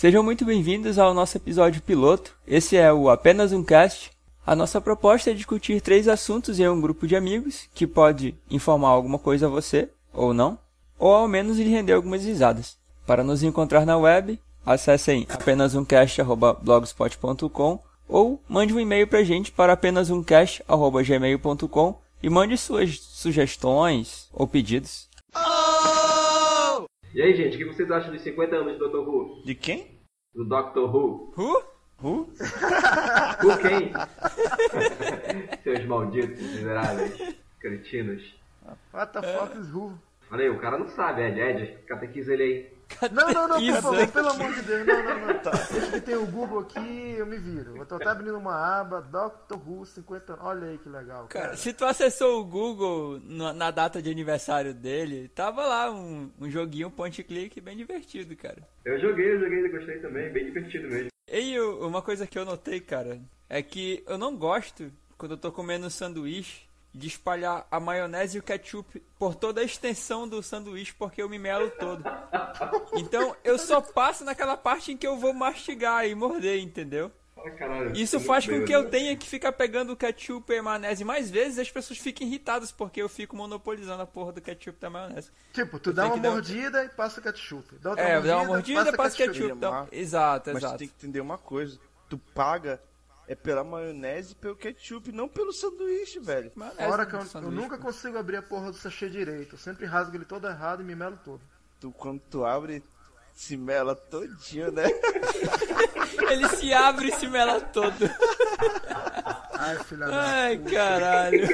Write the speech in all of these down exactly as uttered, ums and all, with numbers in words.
Sejam muito bem-vindos ao nosso episódio piloto. Esse é o Apenas um Cast. A nossa proposta é discutir três assuntos em um grupo de amigos, que pode informar alguma coisa a você, ou não, ou ao menos lhe render algumas risadas. Para nos encontrar na web, acessem apenas um cast arroba blogspot ponto com ou mande um e-mail pra gente para apenas um cast arroba gmail ponto com e mande suas sugestões ou pedidos. Oh! E aí, gente, o que vocês acham dos cinquenta anos do doutor Who? De quem? Do doutor Who. Who? Who? Who quem? Seus malditos, miseráveis, cretinos. What the fuck is Who? Olha aí, o cara não sabe, Ed, Ed, catequiza ele aí. Não, não, não, por Catequiza. favor, pelo amor de Deus, não, não, não. Deixa que tem o Google aqui, eu me viro. Eu tô até abrindo uma aba, doutor Who, cinquenta anos. Olha aí que legal, cara. Cara, se tu acessou o Google na, na data de aniversário dele, tava lá um, um joguinho point click bem divertido, cara. Eu joguei, eu joguei, eu gostei também, bem divertido mesmo. E o- uma coisa que eu notei, cara, é que eu não gosto, quando eu tô comendo um sanduíche, de espalhar a maionese e o ketchup por toda a extensão do sanduíche, porque eu me melo todo. Então, eu só passo naquela parte em que eu vou mastigar e morder, entendeu? Ah, caralho, Isso eu faz muito com que eu bêbado. tenha que ficar pegando o ketchup e a maionese mais vezes e as pessoas fiquem irritadas, porque eu fico monopolizando a porra do ketchup e da maionese. Tipo, tu Eu dá tenho uma que dar- mordida e passa o ketchup. Dá outra É, dá uma mordida e passa ketchup. ketchup. Então, exato, Mas tu exato. tem que entender uma coisa. Tu paga é pela maionese e pelo ketchup, não pelo sanduíche, velho. Maionese Fora no que eu, eu sanduíche, nunca pô. consigo abrir a porra do sachê direito. Eu sempre rasgo ele todo errado e me melo todo. Tu, quando tu abre, se mela todinho, né? Ele se abre e se mela todo. Ai, filha da Ai, puta. caralho.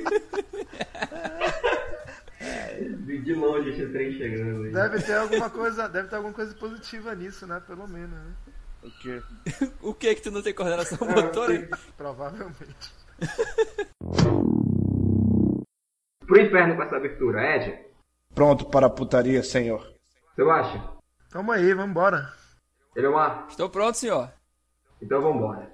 De de longe esse trem chegando aí. Deve ter alguma coisa, deve ter alguma coisa positiva nisso, né? Pelo menos, né? O quê? O que que tu não tem coordenação É, motora? Provavelmente. Pro inferno com essa abertura, Ed, Pronto para a putaria, senhor. você acha? Tamo aí, vambora. Ele é uma... Estou pronto, senhor. Então vambora.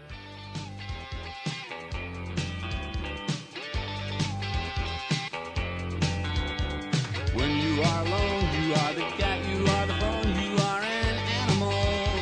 When you are alone, you are the cat, you are the bone, you are an animal.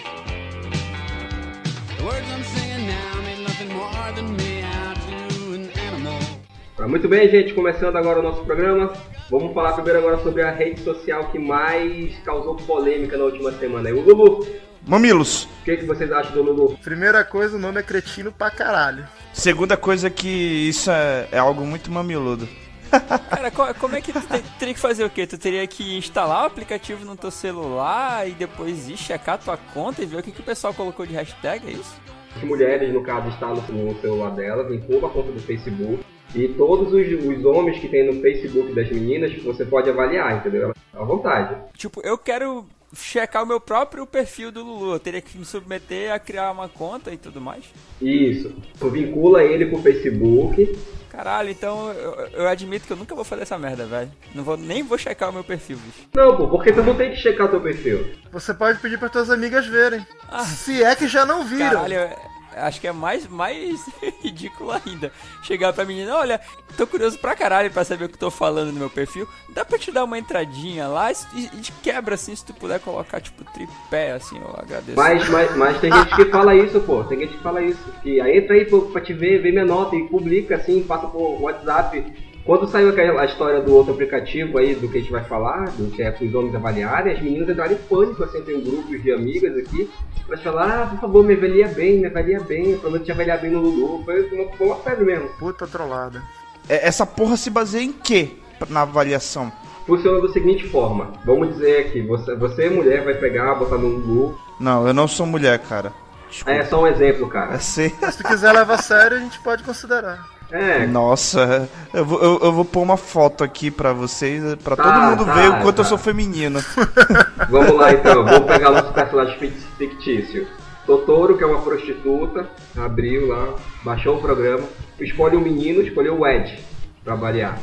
The words I'm singing now mean nothing more than me out to an animal. Ah, Muito bem, gente, começando agora o nosso programa. Vamos falar primeiro agora sobre a rede social que mais causou polêmica na última semana. E o Lulu, Mamilos. o que, que vocês acham do Lulu? Primeira coisa, o nome é cretino pra caralho. Segunda coisa que isso é, é algo muito mamiludo. Cara, co- como é que tu te- teria que fazer o quê? Tu teria que instalar o aplicativo no teu celular e depois ir checar tua conta e ver o que, que o pessoal colocou de hashtag, é isso? As mulheres, no caso, instalam no celular delas, vinculam a conta do Facebook. E todos os, os homens que tem no Facebook das meninas, você pode avaliar, entendeu? À vontade. Tipo, eu quero checar o meu próprio perfil do Lulu. Eu teria que me submeter a criar uma conta e tudo mais. Isso. Tu vincula ele com o Facebook. Caralho, então eu, eu admito que eu nunca vou fazer essa merda, velho. Não vou, nem vou checar o meu perfil, bicho. Não, pô, porque tu não tem que checar teu perfil. Você pode pedir para tuas amigas verem. Ah. Se é que já não viram. Caralho, eu- acho que é mais, mais ridículo ainda. Chegar pra menina, olha, tô curioso pra caralho pra saber o que tô falando no meu perfil. Dá pra te dar uma entradinha lá e, e de quebra, assim, se tu puder colocar, tipo, tripé, assim, eu agradeço. Mas, mas, mas tem gente que fala isso, pô. Tem gente que fala isso. Que aí entra aí pô, pra te ver, vê minha nota e publica assim, passa por WhatsApp. Quando saiu aquela história do outro aplicativo aí, do que a gente vai falar, do que é para os homens avaliarem, as meninas entraram em pânico, assim, tem grupos de amigas aqui, pra falar, ah, por favor, me avalia bem, me avalia bem, eu prometo te avaliar bem no Lulu. Foi uma, foi uma febre mesmo. Puta trollada. É, essa porra se baseia em quê na avaliação? Funciona da seguinte forma, vamos dizer aqui, você, você mulher vai pegar, botar no Lulu. Não, eu não sou mulher, cara. Desculpa. É só um exemplo, cara. É ser... Mas se tu quiser levar a sério, a gente pode considerar. É, Nossa, eu vou, eu, eu vou pôr uma foto aqui pra vocês, pra todo Tá, mundo tá, ver o quanto tá. eu sou feminino. vamos lá então, vamos pegar nosso personagem fic- fictício. Totoro, que é uma prostituta, abriu lá, baixou o programa, escolhe um menino, escolheu o Ed, pra variar.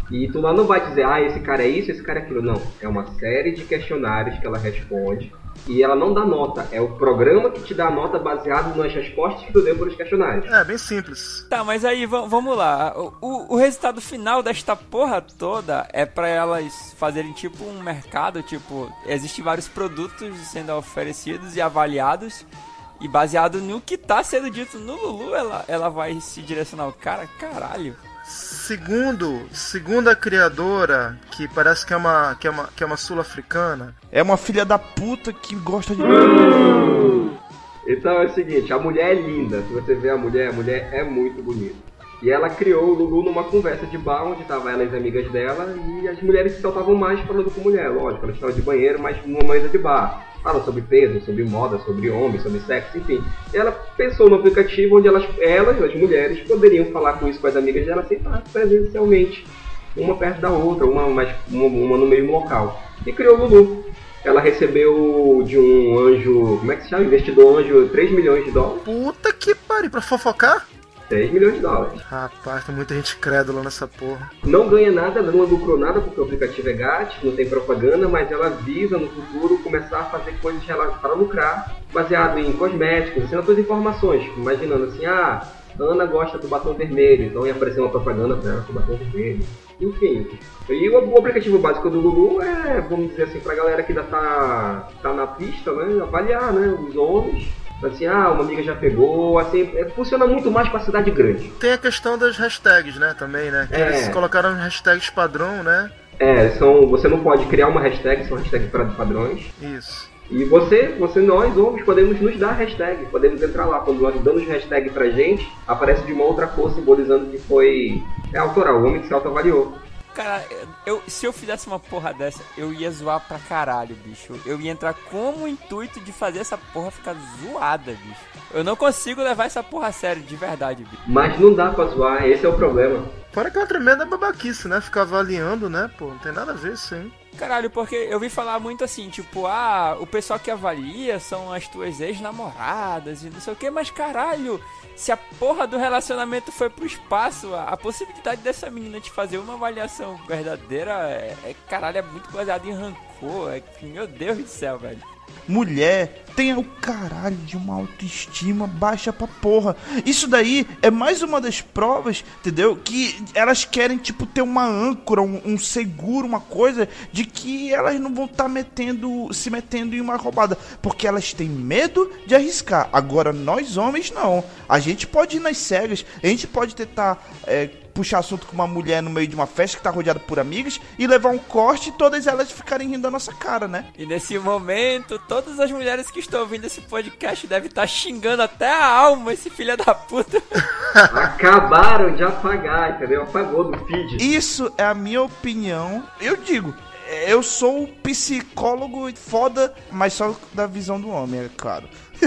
E tu lá não vai dizer, ah, esse cara é isso, esse cara é aquilo. Não, é uma série de questionários que ela responde. E ela não dá nota, é o programa que te dá a nota baseado nas respostas que tu deu pelos questionários. É, bem simples. Tá, mas aí v- vamos lá. O, o, o resultado final desta porra toda é pra elas fazerem tipo um mercado, tipo, existem vários produtos sendo oferecidos e avaliados. E baseado no que tá sendo dito no Lulu, ela, ela vai se direcionar ao cara, caralho. Segundo, segundo a criadora, que parece que é uma, que é uma, que é uma sul-africana. É uma filha da puta que gosta de... Então é o seguinte, a mulher é linda. Se você vê a mulher, a mulher é muito bonita. E ela criou o Lulu numa conversa de bar, onde tava ela e as amigas dela, e as mulheres se soltavam mais falando com mulher. Lógico, elas estavam de banheiro, mas numa mesa de bar. Falam sobre peso, sobre moda, sobre homem, sobre sexo, enfim. E ela pensou no aplicativo onde elas, elas, as mulheres, poderiam falar com isso com as amigas dela sem estar presencialmente, uma perto da outra, uma, mais, uma, uma no mesmo local. E criou o Lulu. Ela recebeu de um anjo, como é que se chama? Investidor anjo, três milhões de dólares. Puta que pariu, pra fofocar? três milhões de dólares. Rapaz, tem muita gente crédula nessa porra. Não ganha nada, não lucrou nada porque o aplicativo é grátis, não tem propaganda, mas ela visa no futuro começar a fazer coisas para lucrar, baseado em cosméticos, assim, outras informações. Imaginando assim, ah, Ana gosta do batom vermelho, então ia aparecer uma propaganda para ela com o batom vermelho. Enfim. E o, o aplicativo básico do Lulu é, vamos dizer assim, pra galera que ainda tá, tá na pista, né, avaliar, né, os homens. Assim, ah, uma amiga já pegou, assim, é, funciona muito mais pra cidade grande. Tem a questão das hashtags, né, também, né? Que É. eles colocaram hashtags padrão, né? É, são, você não pode criar uma hashtag, são hashtags para padrões. Isso. E você, você, nós, homens, podemos nos dar hashtag, podemos entrar lá. Quando nós damos hashtag pra gente, aparece de uma outra cor simbolizando que foi é autoral, o homem que se autoavaliou. Cara, eu, se eu fizesse uma porra dessa, eu ia zoar pra caralho, bicho. Eu ia entrar com o intuito de fazer essa porra ficar zoada, bicho. Eu não consigo levar essa porra a sério, de verdade, bicho. Mas não dá pra zoar, esse é o problema. Fora que é uma tremenda babaquice, né? Ficar avaliando, né? Pô, não tem nada a ver isso aí. Caralho, porque eu vi falar muito assim, tipo, ah, o pessoal que avalia são as tuas ex-namoradas e não sei o que, mas caralho, se a porra do relacionamento foi pro espaço, a, a possibilidade dessa menina te fazer uma avaliação verdadeira é, é caralho, é muito baseado em rancor, é, meu Deus do céu, velho. Mulher tem o caralho de uma autoestima baixa pra porra. Isso daí é mais uma das provas, entendeu? Que elas querem, tipo, ter uma âncora, um, um seguro, uma coisa de que elas não vão estar tá metendo, se metendo em uma roubada. Porque elas têm medo de arriscar. Agora, nós homens, não. A gente pode ir nas cegas, a gente pode tentar... É, puxar assunto com uma mulher no meio de uma festa que tá rodeada por amigas e levar um corte e todas elas ficarem rindo da nossa cara, né? E nesse momento, todas as mulheres que estão ouvindo esse podcast devem estar xingando até a alma esse filho da puta. Acabaram de apagar, entendeu? Apagou do feed. Isso é a minha opinião. Eu digo, eu sou um psicólogo foda, mas só da visão do homem, é claro.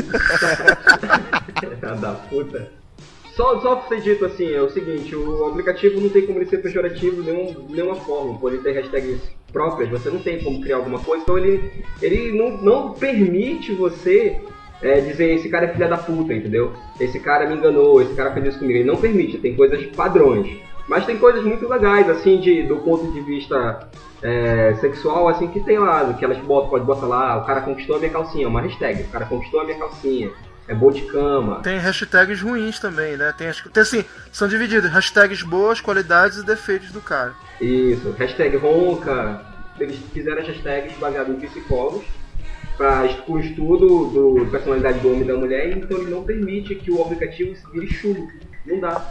da puta. Só, só pra ser dito assim, é o seguinte, o aplicativo não tem como ele ser pejorativo de nenhum, de nenhuma forma, por ele ter hashtags próprias, você não tem como criar alguma coisa, então ele, ele não, não permite você é, dizer esse cara é filha da puta, entendeu? Esse cara me enganou, esse cara fez isso comigo, ele não permite, tem coisas padrões. Mas tem coisas muito legais, assim, de, do ponto de vista é, sexual, assim, que tem lá, que elas botam, pode botar lá, o cara conquistou a minha calcinha, uma hashtag, o cara conquistou a minha calcinha. É bom de cama. Tem hashtags ruins também, né? Tem, tem assim, são divididos. Hashtags boas, qualidades e defeitos do cara. Isso. Hashtag ronca. Eles fizeram as hashtags baseadas em psicólogos para o estudo do personalidade do homem e da mulher. Então ele não permite que o aplicativo vire chulo. Não dá.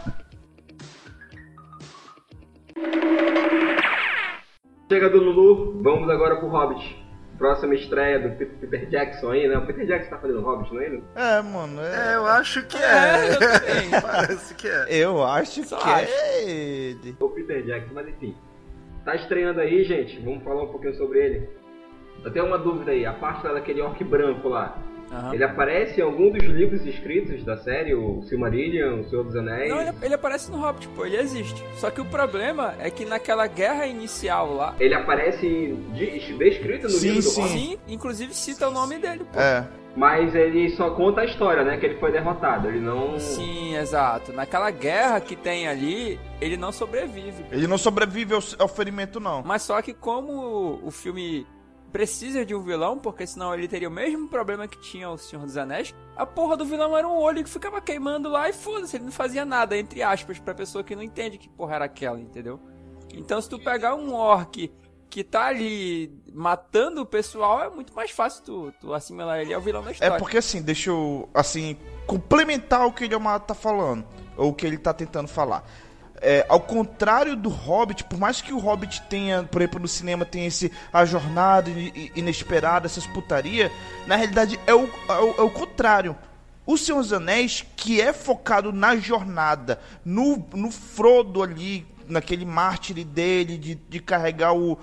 Chega do Lulu. Vamos agora pro Hobbit. Próxima estreia do Peter Jackson aí, né? O Peter Jackson tá fazendo Hobbit, não é ele? É, mano. É, É, eu acho que É, é. eu também. Parece que é. eu acho Só que acho. é ele. O Peter Jackson, mas enfim. Tá estreando aí, gente. Vamos falar um pouquinho sobre ele. Eu tenho uma dúvida aí. A parte lá daquele orc branco lá. Aham. Ele aparece em algum dos livros escritos da série? O Silmarillion, O Senhor dos Anéis? Não, ele, ele aparece no Hobbit, pô, ele existe. Só que o problema é que naquela guerra inicial lá, Ele aparece de- descrito no Sim, livro do sim. Hobbit? sim, inclusive cita o nome dele, pô. É. mas ele só conta a história, né? Que ele foi derrotado, ele não... Sim, exato. Naquela guerra que tem ali, ele não sobrevive. Ele não sobrevive ao, ao ferimento, não. Mas só que como o filme precisa de um vilão, porque senão ele teria o mesmo problema que tinha o Senhor dos Anéis, a porra do vilão era um olho que ficava queimando lá e foda-se, ele não fazia nada, entre aspas, pra pessoa que não entende que porra era aquela, entendeu? Então se tu pegar um orc que tá ali matando o pessoal, é muito mais fácil tu, tu assimilar ele ao vilão da história. É porque assim, deixa eu, assim, complementar o que ele tá falando, ou o que ele tá tentando falar. É, ao contrário do Hobbit, por mais que o Hobbit tenha, por exemplo, no cinema tenha esse, a jornada inesperada, essas putaria, na realidade é o, é o, é o contrário. O Senhor dos Anéis, que é focado na jornada, no, no Frodo ali, naquele mártir dele, de, de carregar o,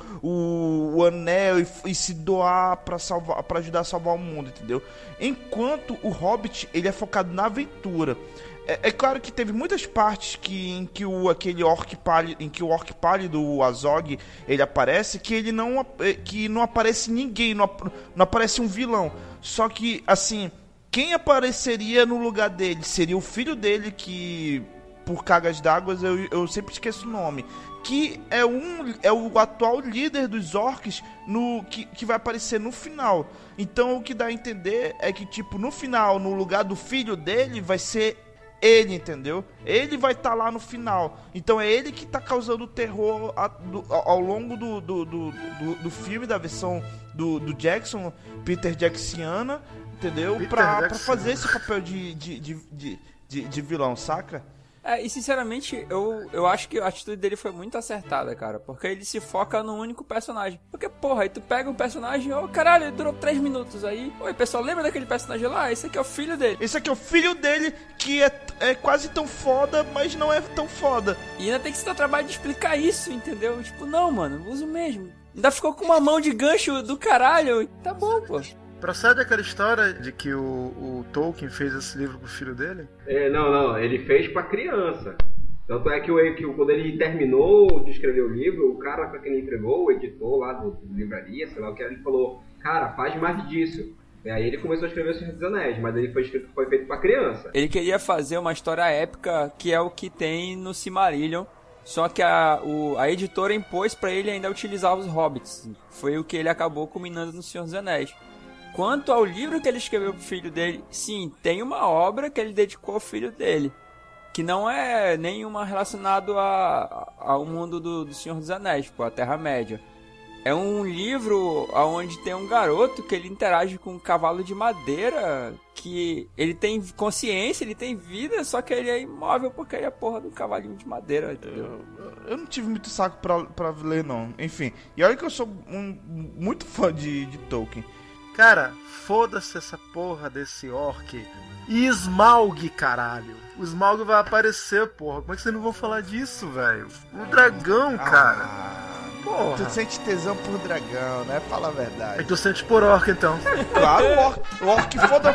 o, o anel e, e se doar pra, salvar, pra ajudar a salvar o mundo, entendeu? Enquanto o Hobbit, ele é focado na aventura. É, é claro que teve muitas partes que, em que o aquele orc pálido, em que o orc pálido, o Azog, ele aparece, que ele não, que não aparece ninguém, não, não aparece um vilão. Só que, assim, quem apareceria no lugar dele seria o filho dele, que, por cargas d'água, eu, eu sempre esqueço o nome, que é, um, é o atual líder dos orcs no, que, que vai aparecer no final. Então o que dá a entender é que, tipo, no final, no lugar do filho dele, vai ser ele, entendeu? Ele vai estar tá lá no final. Então é ele que tá causando terror a, do, ao longo do, do, do, do, do filme, da versão do, do Jackson, Peter Jacksoniana, entendeu? Peter Pra, Jackson. pra fazer esse papel de, de, de, de, de, de vilão, saca? É, e sinceramente, eu, eu acho que a atitude dele foi muito acertada, cara. Porque ele se foca num único personagem. Porque, porra, aí tu pega um personagem, ô, oh, caralho, ele durou três minutos aí. Oi, pessoal, lembra daquele personagem lá? Esse aqui é o filho dele. Esse aqui é o filho dele, que é, é quase tão foda, mas não é tão foda. E ainda tem que se dar trabalho de explicar isso, entendeu? Tipo, não, mano, uso mesmo. Ainda ficou com uma mão de gancho do caralho. Tá bom, pô. Procede aquela história de que o, o Tolkien fez esse livro pro filho dele? É, não, não, ele fez pra criança. Tanto é que, o, que quando ele terminou de escrever o livro, o cara pra quem ele entregou, o editor lá do, do livraria, sei lá o que, ele falou, cara, faz mais disso. E aí ele começou a escrever o Senhor dos Anéis, mas ele foi, escrito, foi feito pra criança. Ele queria fazer uma história épica, que é o que tem no Silmarillion, só que a, o, a editora impôs pra ele ainda utilizar os hobbits. Foi o que ele acabou culminando no Senhor dos Anéis. Quanto ao livro que ele escreveu pro filho dele, sim, tem uma obra que ele dedicou ao filho dele, que não é nenhuma relacionado a, ao mundo do, do Senhor dos Anéis, pô, a Terra-média. É um livro onde tem um garoto que ele interage com um cavalo de madeira, que ele tem consciência, ele tem vida, só que ele é imóvel porque ele é porra do cavalinho de madeira, entendeu? Eu, eu não tive muito saco pra, pra ler, não. Enfim, e olha que eu sou um, muito fã de, de Tolkien. Cara, foda-se essa porra desse orc. E Smaug, caralho. O Smaug vai aparecer, porra. Como é que vocês não vão falar disso, velho? O dragão, cara. Ah, Porra. Tu sente tesão por dragão, né? Fala a verdade. É que tu sente por orc, então. Claro, o orc, o orc foda...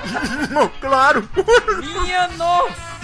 Claro. Minha nossa!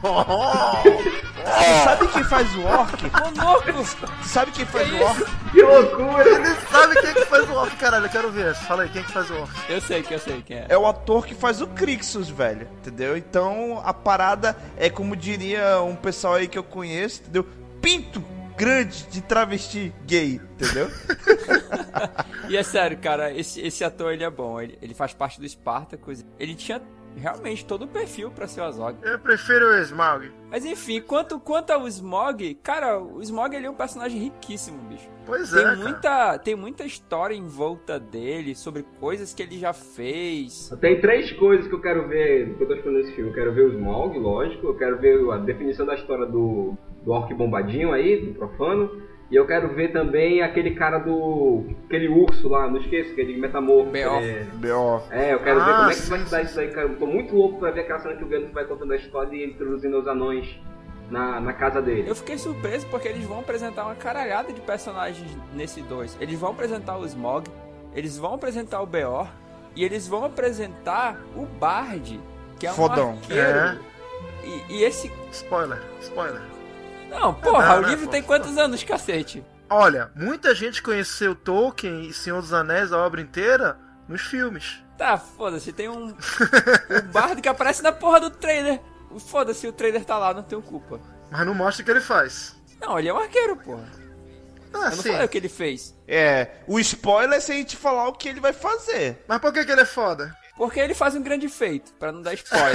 Tu sabe quem faz o orc? Monoco! Tu sabe quem faz o orc? Que loucura! Ele sabe quem que faz o orc, caralho. Eu quero ver. Fala aí, quem que faz o orc? Eu sei que eu sei quem é. É o ator que faz o Crixus, velho, entendeu? Então a parada é, como diria um pessoal aí que eu conheço, entendeu? Pinto grande de travesti gay, entendeu? E é sério, cara, esse, esse ator ele é bom. Ele, ele faz parte do Spartacus. Ele tinha realmente todo o perfil pra ser o Azog. Eu prefiro o Smaug. Mas enfim, quanto, quanto ao Smaug, cara, o Smaug ele é um personagem riquíssimo, bicho. Pois Tem é, muita, cara. tem muita história em volta dele, sobre coisas que ele já fez. Tem três coisas que eu quero ver que eu tô esperando nesse filme. Eu quero ver o Smaug, lógico. Eu quero ver a definição da história do, do orc bombadinho aí, do profano. E eu quero ver também aquele cara do... aquele urso lá, não esqueço, aquele metamorfo. Beorn. É, B O é, eu quero Ah, ver como é que sim, vai se dar sim, isso aí, cara. Eu tô muito louco pra ver aquela cena que o Gandalf vai contando a história e introduzindo os anões na, na casa dele. Eu fiquei surpreso porque eles vão apresentar uma caralhada de personagens nesse dois. Eles vão apresentar o Smaug, eles vão apresentar o Beorn e eles vão apresentar o Bard, que é um Fodão. arqueiro. É. E, e esse... Spoiler, spoiler. Não, porra, não, o né, livro pô? tem quantos anos, cacete? Olha, muita gente conheceu Tolkien e Senhor dos Anéis, a obra inteira, nos filmes. Tá, foda-se, tem um... o Bardo que aparece na porra do trailer. Foda-se, o trailer tá lá, não tenho culpa. Mas não mostra o que ele faz. Não, ele é um arqueiro, porra. Ah, Eu não sim. falei o que ele fez. É, o spoiler é se a gente falar o que ele vai fazer. Mas por que, que ele é foda? Porque ele faz um grande feito, pra não dar spoiler.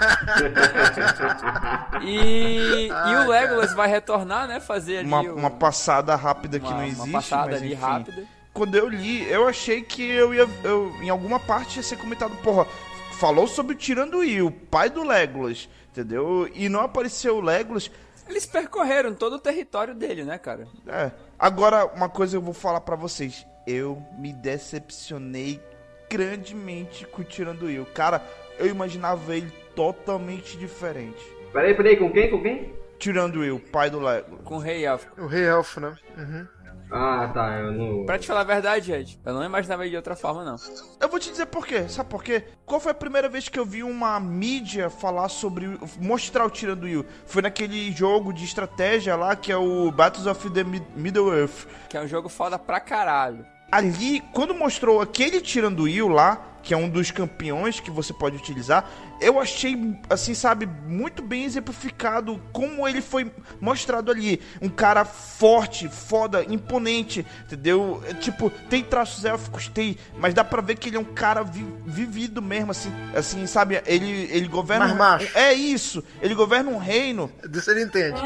e, Ah, e o cara. Legolas vai retornar, né? Fazer ali Uma, o- uma passada rápida que uma- não uma existe, passada mas ali enfim. rápida. Quando eu li, eu achei que eu ia, eu, em alguma parte ia ser comentado, porra, falou sobre o Tiranduil, o pai do Legolas, entendeu? E não apareceu o Legolas. Eles percorreram todo o território dele, né, cara? É. Agora, uma coisa eu vou falar pra vocês. Eu me decepcionei grandemente com o Tiranduil. Cara, eu imaginava ele totalmente diferente. Peraí, peraí, com quem? Com quem? Tiranduil, pai do Legolas. Com o Rei Elfo. O Rei Elfo, né? Uhum. Ah, tá, eu não... Pra te falar a verdade, Ed, eu não imaginava ele de outra forma, não. Eu vou te dizer por quê. Sabe por quê? Qual foi a primeira vez que eu vi uma mídia falar sobre... o- mostrar o Tiranduil? Foi naquele jogo de estratégia lá, que é o Battles of the Mid- Middle-earth. Que é um jogo foda pra caralho. Ali, quando mostrou aquele Tiranduil lá, que é um dos campeões que você pode utilizar, eu achei, assim, sabe, muito bem exemplificado como ele foi mostrado ali. Um cara forte, foda, imponente, entendeu? É, tipo, tem traços élficos, tem, mas dá pra ver que ele é um cara vi- vivido mesmo, assim, assim, sabe? Ele, ele governa... Mais macho. É isso, ele governa um reino. Disso ele entende.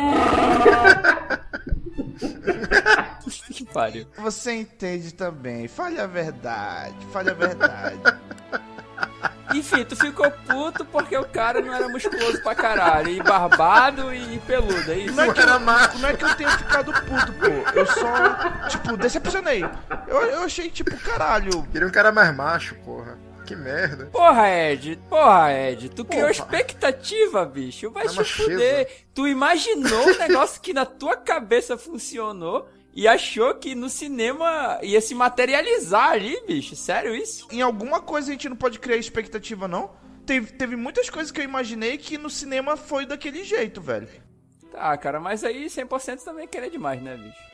Que pariu. Você entende também, fale a verdade, fale a verdade. Enfim, tu ficou puto porque o cara não era musculoso pra caralho. E barbado e peludo, é isso? Não é, que Era eu, macho. não é que eu tenha ficado puto, pô. Eu só, tipo, decepcionei. Eu, eu achei, tipo, caralho. Ele é um cara mais macho, porra. Que merda. Porra, Ed, porra, Ed, tu criou Porra. expectativa, bicho. Vai É te macheza. fuder. Tu imaginou um negócio que na tua cabeça funcionou e achou que no cinema ia se materializar ali, bicho. Sério isso? Em alguma coisa a gente não pode criar expectativa, não? Teve, teve muitas coisas que eu imaginei que no cinema foi daquele jeito, velho. Tá, cara, mas aí cem por cento também é querer demais, né, bicho?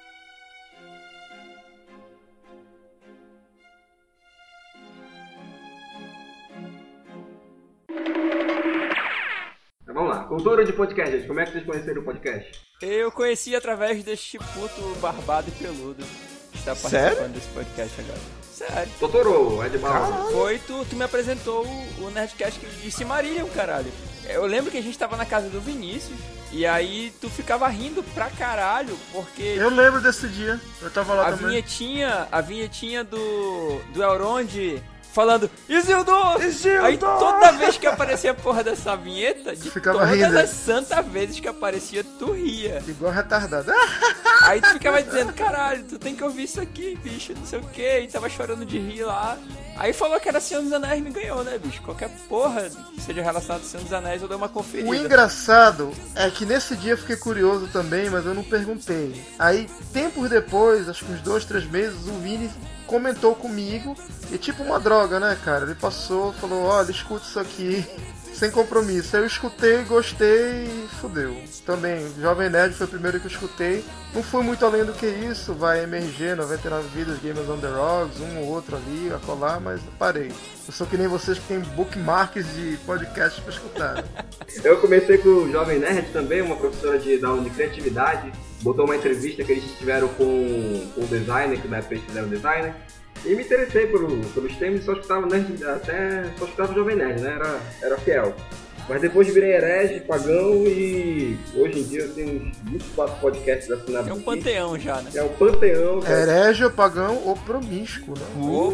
Então, vamos lá, cultura de podcast, gente. Como é que vocês conheceram o podcast? Eu conheci através deste puto barbado e peludo que está participando Sério? desse podcast agora. Sério. Totoro, Ed Bauer. Foi, tu, tu me apresentou o, o Nerdcast de Silmarillion, caralho. Eu lembro que a gente tava na casa do Vinícius e aí tu ficava rindo pra caralho, porque Eu lembro desse dia. Eu tava lá a também. vinhetinha, a vinhetinha do, do Elrond falando Isildur! Isildur! Aí toda vez que aparecia a porra dessa vinheta, de Ficava todas rindo. as santas vezes que aparecia, tu ria. Igual retardado. Aí tu ficava dizendo, caralho, tu tem que ouvir isso aqui, bicho, não sei o que, e tava chorando de rir lá. Aí falou que era Senhor dos Anéis, me ganhou, né, bicho? Qualquer porra que seja relacionado ao Senhor dos Anéis, eu dou uma conferida. O engraçado é que nesse dia eu fiquei curioso também, mas eu não perguntei. Aí, tempos depois, acho que uns dois, três meses, o Vini comentou comigo. E tipo uma droga, né, cara? Ele passou, falou, olha, escuta isso aqui, sem compromisso. Eu escutei, gostei e fudeu. Também, Jovem Nerd foi o primeiro que eu escutei. Não fui muito além do que isso, vai M R G, noventa e nove Vidas, Gamers on the Rocks, um ou outro ali, a colar, mas parei. Eu sou que nem vocês que tem bookmarks de podcasts pra escutar. Eu comecei com o Jovem Nerd também, uma professora de, da aula de criatividade. Botou uma entrevista que eles tiveram com, com o designer, que na época eles fizeram designer. E me interessei por, pelos temas e só escutava Nerd, até só escutava o Jovem Nerd, né? Era, era fiel. Mas depois virei herege, pagão e hoje em dia eu tenho uns vinte e quatro podcasts assinados. É um aqui. panteão já, né? É um panteão, cara. Herege, pagão ou promíscuo, né?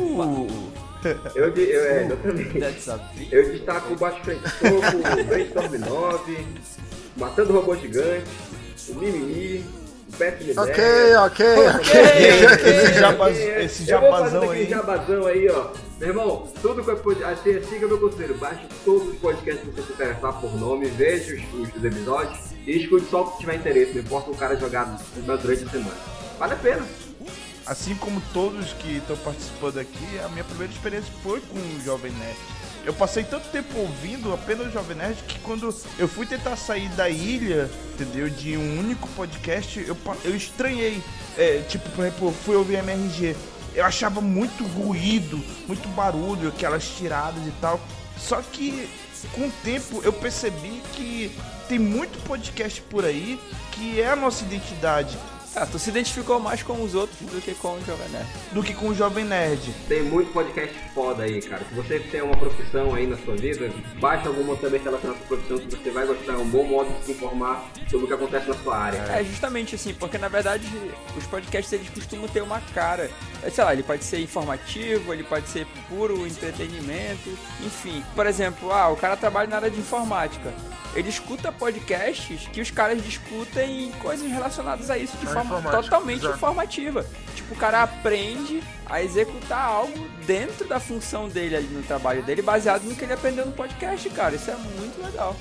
Opa! Eu, de- eu, é, exatamente. That's a big- Eu destaco o Baixo Frente Soco, o Brainstorm nove, Matando Robô Gigante, o Mimimi, o Pet Me Ok, Dera. ok, ok. Esse, jabaz, É, esse eu vou fazer jabazão aquele aí. jabazão aí, ó. Meu irmão, tudo que é pod- assim, siga meu conselho, baixe todos os podcasts que você se interessar por nome, veja os, os episódios e escute só o que tiver interesse, não importa o cara jogar durante a semana. Vale a pena. Assim como todos que estão participando aqui, a minha primeira experiência foi com o Jovem Nerd. Eu passei tanto tempo ouvindo apenas o Jovem Nerd que quando eu fui tentar sair da ilha, entendeu, de um único podcast, eu, pa- eu estranhei. É, tipo, por exemplo, eu fui ouvir M R G. eu achava muito ruído, muito barulho, aquelas tiradas e tal. Só que com o tempo eu percebi que tem muito podcast por aí que é a nossa identidade. Ah, tu se identificou mais com os outros do que com o Jovem Nerd. Do que com o Jovem Nerd. Tem muito podcast foda aí, cara. Se você tem uma profissão aí na sua vida, baixa alguma também relacionada à sua profissão, que você vai gostar. É um bom modo de se informar sobre o que acontece na sua área. É, justamente assim, porque na verdade os podcasts eles costumam ter uma cara. Sei lá, ele pode ser informativo, ele pode ser puro entretenimento, enfim. Por exemplo, ah, o cara trabalha na área de informática. Ele escuta podcasts que os caras discutem coisas relacionadas a isso de A forma informática, totalmente exato. informativa. Tipo, o cara aprende a executar algo dentro da função dele ali no trabalho dele, baseado no que ele aprendeu no podcast, cara. Isso é muito legal.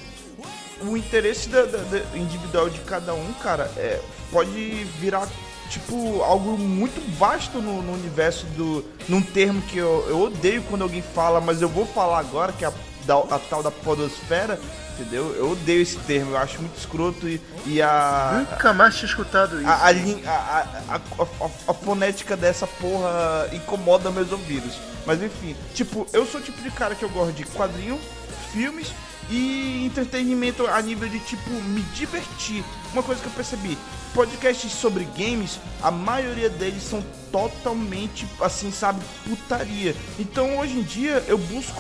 O interesse da, da- da individual de cada um, cara, é, pode virar, tipo, algo muito vasto no, no universo do... Num termo que eu, eu odeio quando alguém fala, mas eu vou falar agora, que é a, da- a tal da podosfera, entendeu? Eu odeio esse termo, eu acho muito escroto e, e a... Nunca mais tinha escutado isso. A, a, lin- a, a, a, a- a fonética dessa porra incomoda meus ouvidos. Mas enfim, tipo, eu sou o tipo de cara que eu gosto de quadrinho, filmes e entretenimento a nível de, tipo, me divertir. Uma coisa que eu percebi, podcasts sobre games, a maioria deles são totalmente, assim, sabe, putaria. Então, hoje em dia, eu busco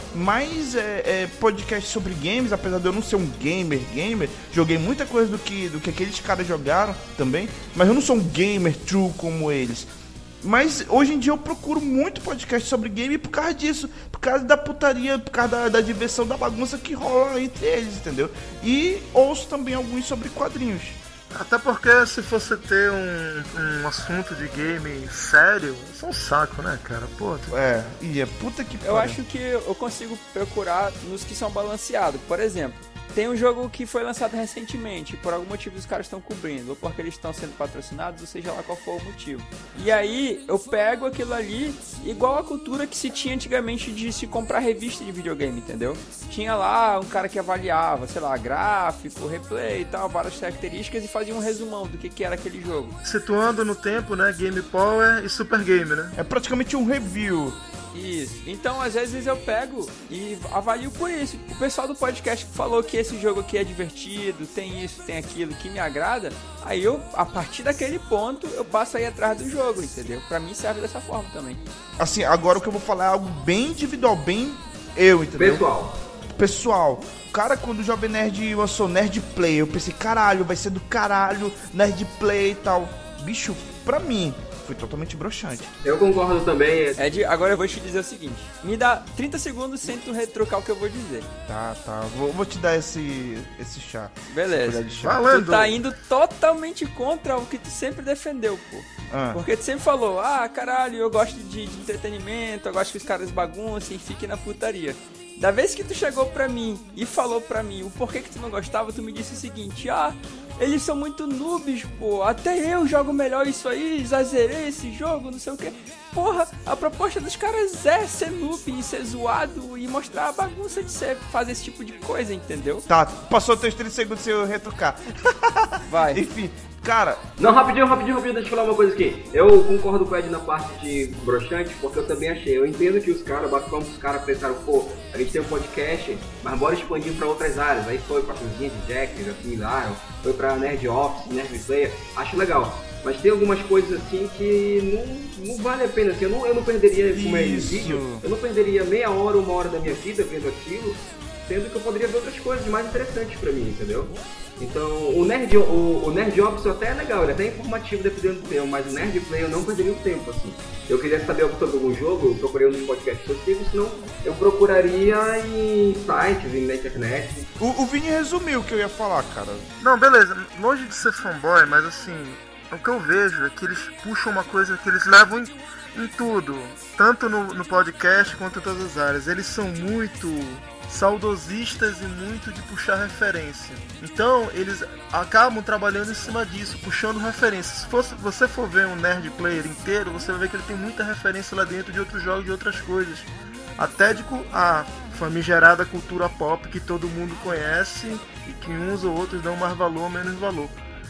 mais é, é, podcasts sobre games, apesar de eu não ser um gamer, gamer. Joguei muita coisa do que, do que aqueles caras jogaram também, mas eu não sou um gamer true como eles. Mas hoje em dia eu procuro muito podcast sobre game por causa disso, por causa da putaria, por causa da, da diversão, da bagunça que rola entre eles, entendeu? E ouço também alguns sobre quadrinhos. Até porque se fosse ter um, um assunto de game sério, isso é um saco, né, cara? Pô, tu... É, e é puta que Eu acho que eu consigo procurar nos que são balanceados. Por exemplo, tem um jogo que foi lançado recentemente, por algum motivo os caras estão cobrindo, ou porque eles estão sendo patrocinados, ou seja lá qual for o motivo. E aí eu pego aquilo ali, igual a cultura que se tinha antigamente de se comprar revista de videogame, entendeu? Tinha lá um cara que avaliava, sei lá, gráfico, replay e tal, várias características e fazia um resumão do que, que era aquele jogo. Situando no tempo, né, Game Power e Super Game, né? é praticamente um review. Isso. Então, às vezes eu pego e avalio por isso. O pessoal do podcast que falou que esse jogo aqui é divertido, tem isso, tem aquilo, que me agrada, aí eu, a partir daquele ponto, eu passo a ir atrás do jogo, entendeu? Pra mim serve dessa forma também. Assim, agora o que eu vou falar é algo bem individual, bem eu, entendeu? Pessoal, Pessoal, o cara, quando o Jovem Nerd lançou Nerd Play, eu pensei, caralho, vai ser do caralho, Nerd Play e tal. Bicho, pra mim, foi totalmente broxante. eu concordo também. Ed, agora eu vou te dizer o seguinte: me dá trinta segundos sem tu retrucar o que eu vou dizer. Tá, tá, vou, vou te dar esse, esse chá. Beleza. Colher de chá. Valendo! Tu tá indo totalmente contra o que tu sempre defendeu, pô. Ah. Porque tu sempre falou, ah, caralho, eu gosto de, de entretenimento, eu gosto que os caras baguncem e fiquem na putaria. Da vez que tu chegou pra mim e falou pra mim o porquê que tu não gostava, tu me disse o seguinte: ah, eles são muito noobs, pô, até eu jogo melhor isso aí, já zerei esse jogo, não sei o que. Porra, a proposta dos caras é ser noob, ser zoado e mostrar a bagunça de ser, fazer esse tipo de coisa, entendeu? Tá, passou teus trinta segundos sem eu retrucar. Vai. Enfim, cara, Não, rapidinho, rapidinho, rapidinho, deixa eu falar uma coisa aqui. Eu concordo com o Ed na parte de broxante, porque eu também achei. Eu entendo que os caras, basicamente os caras pensaram, pô, a gente tem um podcast, mas bora expandir pra outras áreas. Aí foi pra cozinha de Jack, assimilaram, foi pra Nerd Office, Nerd Player, acho legal. Mas tem algumas coisas assim que não, não vale a pena, assim, eu não, eu não perderia, como é Isso. vídeo, eu não perderia meia hora, uma hora da minha vida vendo aquilo, sendo que eu poderia ver outras coisas mais interessantes pra mim, entendeu? Então, o Nerd, o, o Nerd Office até é legal, ele é até informativo dependendo do tema, mas o Nerd Play eu não perderia o tempo, assim. Eu queria saber algo sobre algum jogo, eu procurei um dos podcasts que eu sigo, senão eu procuraria em sites, em internet. o, o Vini resumiu o que eu ia falar, cara. Não, beleza, longe de ser fanboy, mas assim, o que eu vejo é que eles puxam uma coisa que eles levam em, em tudo, tanto no, no podcast quanto em todas as áreas. Eles são muito saudosistas e muito de puxar referência. Então, eles acabam trabalhando em cima disso, puxando referências. Se fosse, você for ver um Nerd Player inteiro, você vai ver que ele tem muita referência lá dentro de outros jogos, de outras coisas. Até de cu- a famigerada cultura pop que todo mundo conhece e que uns ou outros dão mais valor ou menos valor.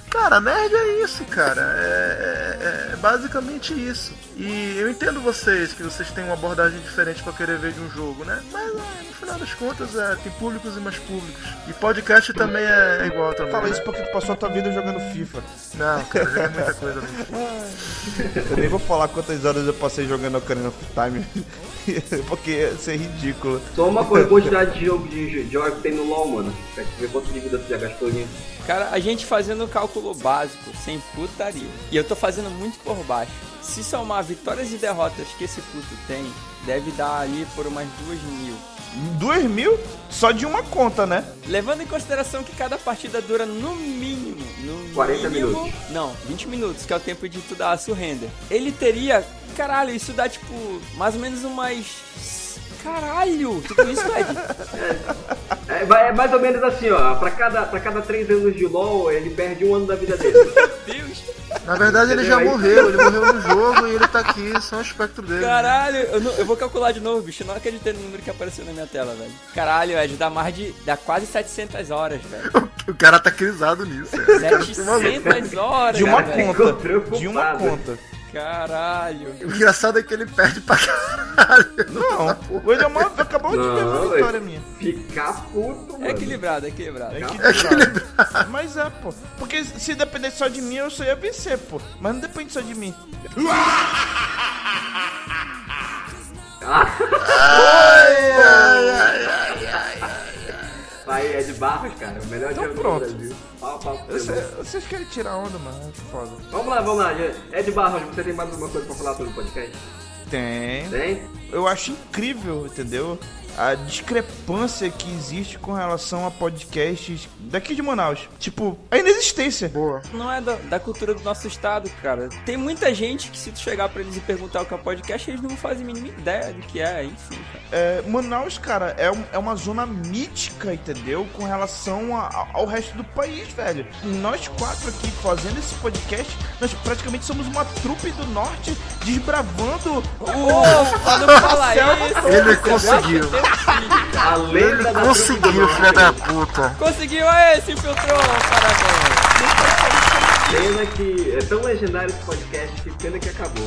Cara, nerd é isso, cara. É, é, é basicamente isso. E eu entendo vocês, que vocês têm uma abordagem diferente pra querer ver de um jogo, né? Mas é, no final das contas, é, tem públicos e mais públicos. E podcast também é igual também. Fala né? isso porque tu passou a tua vida jogando FIFA. Não, cara, eu joguei muita coisa no FIFA. Eu nem vou falar quantas horas eu passei jogando Ocarina of Time. Porque isso é ridículo. Só uma coisa, quantidade de jogo de, de horas que tem no LoL, mano. Pra te ver quanto de vida tu já gastou nisso. Cara, a gente fazendo cálculo básico, sem putaria. E eu tô fazendo muito por baixo. Se somar vitórias e derrotas que esse puto tem, deve dar ali por umas duas mil. Duas mil? Só de uma conta, né? Levando em consideração que cada partida dura no mínimo, no quarenta mínimo, minutos. Não, vinte minutos, que é o tempo de tu dar a surrender. Ele teria, caralho, isso dá tipo, mais ou menos umas... Caralho, tudo isso, Ed? É, é, é mais ou menos assim, ó. Pra cada, pra cada três anos de LoL, ele perde um ano da vida dele. Meu Deus. Na verdade, ele já morreu. Ele morreu no jogo e ele tá aqui. Só o espectro dele. Caralho, eu, não, eu vou calcular de novo, bicho. Eu não acreditei no número que apareceu na minha tela, velho. Caralho, Ed, dá mais de... Dá quase setecentas horas, velho. O cara tá crisado nisso. cara. setecentas horas, De uma velho. ficou conta. preocupado. De uma conta. Caralho. O engraçado é que ele perde pra caralho. Não, o Eliomar acabou de ver uma Não, vitória é- minha. Ficar puto, mano. É equilibrado, é equilibrado. É Calma. equilibrado. Mas é, pô. Porque se dependesse só de mim, eu só ia vencer, pô. Mas não depende só de mim. Aí, é de Barros, cara. O melhor Então jogo pronto. do Brasil. Pau, pau, pau, Cê- Vocês querem tirar onda, mano. É foda. Vamos lá, vamos lá. Ed Barros, você tem mais alguma coisa pra falar sobre o podcast? Tem. Tem? Eu acho incrível, entendeu? A discrepância que existe com relação a podcasts daqui de Manaus. Tipo, a inexistência. Boa. Não é da, da cultura do nosso estado, cara. Tem muita gente que se tu chegar pra eles e perguntar o que é podcast, eles não fazem a mínima ideia do que é, enfim, cara. É, Manaus, cara, é, um- é uma zona mítica, entendeu? Com relação a- ao resto do país, velho. Nós quatro aqui fazendo esse podcast, nós praticamente somos uma trupe do norte desbravando Ô, pra não falar isso. Ele você conseguiu. gosta de ter filho. A lenda Ele da conseguiu, trupe do filha da norte. puta. Conseguiu, aê, se infiltrou, parabéns. Pena que é tão legendário esse podcast que pena que acabou.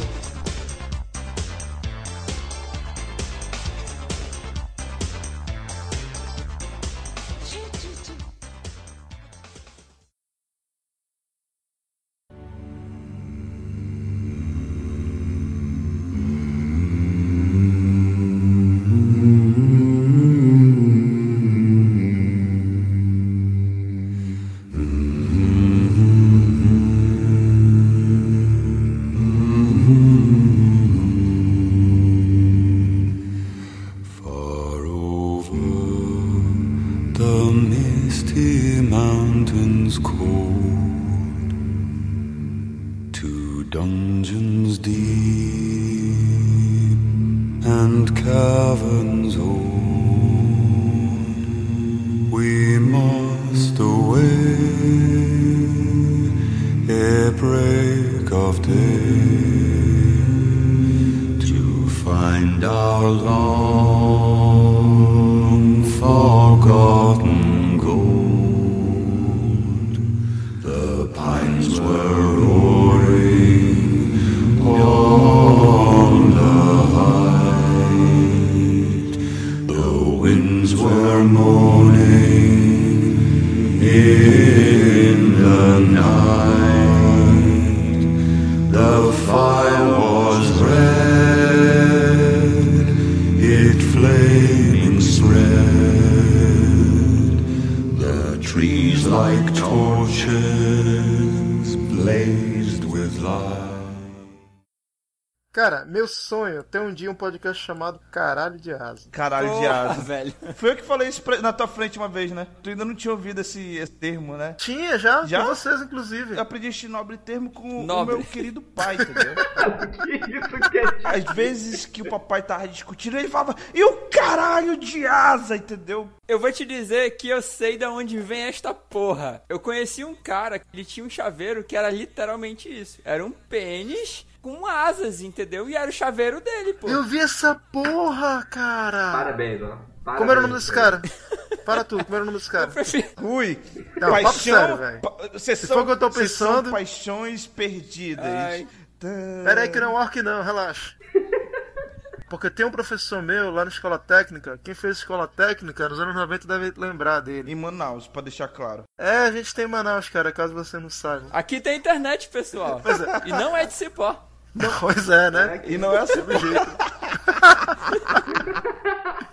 Far over the misty mountains cold, to dungeons deep and caverns old, we must away ere break of day, to find our long forgotten gold. The pines were roaring on the height, the winds were moaning in the night, the fire was red, it flaming spread, the trees like torches blazed with light. Cara, meu sonho é ter um dia um podcast chamado Caralho de Asa. caralho de Porra, asa. velho. Foi eu que falei isso pra- na tua frente uma vez, né? Tu ainda não tinha ouvido esse, esse termo, né? Tinha já, Já? com vocês, inclusive. Eu aprendi este nobre termo com Nobre. o meu querido pai, entendeu? Que isso que é Às vezes que o papai tava discutindo, ele falava, e o caralho de asa, entendeu? Eu vou te dizer que eu sei de onde vem esta porra. Eu conheci um cara que ele tinha um chaveiro que era literalmente isso. Era um pênis com asas, entendeu? E era o chaveiro dele, pô. Eu vi essa porra, cara. Parabéns, ó. Parabéns. Como era o nome desse cara? Fala tu, como era o nome dos Eu caras? prefiro. Rui, Não, papo paixão. sério, velho. pa- Cês Se são, for o que eu tô cês são pensando- paixões perdidas. Ai. Tá. Pera aí que não é orc não, relaxa. Porque tem um professor meu lá na escola técnica, quem fez escola técnica nos anos noventa deve lembrar dele. Em Manaus, pra deixar claro. É, a gente tem em Manaus, cara, caso você não saiba. Aqui tem internet, pessoal. E não é de cipó. Pois é, né? E não é assim. Do jeito.